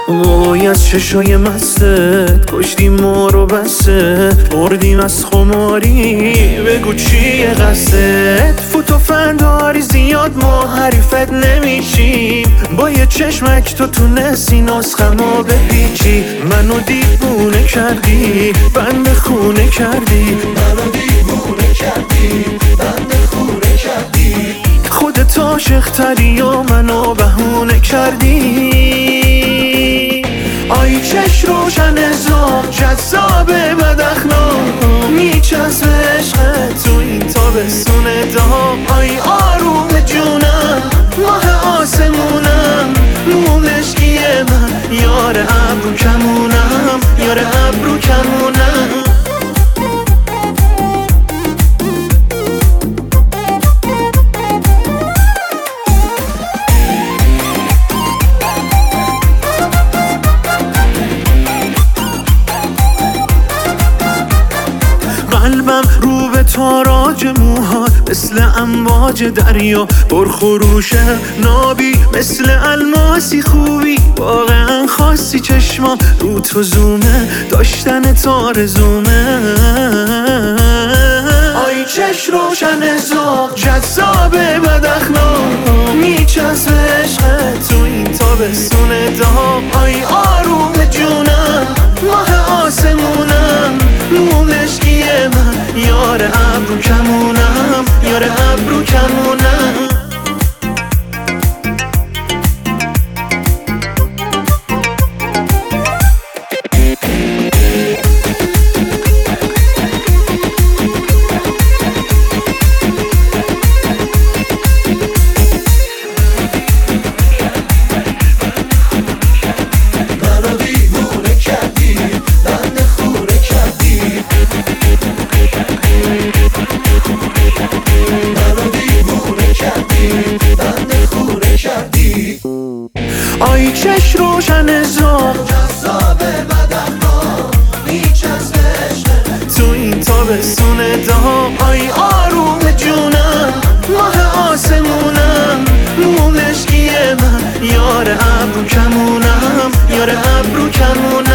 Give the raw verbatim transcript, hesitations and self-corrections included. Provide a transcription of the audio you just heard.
وای از چشای مستت کشتی ما رو بسته، بردیم از خماری بگو چیه قصدت. فوت و فنداری زیاد ما حریفت نمیشیم، با یه چشمک تو تونستی نسخمو بپیچی. منو دیوونه کردی بند خونه کردی، منو دیوونه کردی بند خونه کردی. خودت عاشق تری و منو بهونه کردی. آی چش روشن زاغ جذابه بد اخلاق، میچسبه عشقت تو این تابستون داغ. آی آروم جونم ماه آسمونم، مونشگیه من یار ابرو کمونم، یار ابرو کمونم. قلبم رو به تاراج موهات مثل امواج دریا، پرخروشه نابی مثل الماسی. خوبی واقعا خاصی، چشما رو تو زومه داشتن تار زومه. آی چش روشن زاغ جذابه بد اخلاق، میچسبه عشقت تو این تابستون داغ. آی آروم جونم ماه آسمونم، مونشگیه من یار ابرو کمونم، یار ابرو کمونم. آی چش روشن زاغ جذابه بد اخلاق، میچسبه عشقت تو این تابستون داغ. آی آروم جونم ماه آسمونم، مونشگیه من یار ابرو کمونم، یار ابرو کمونم.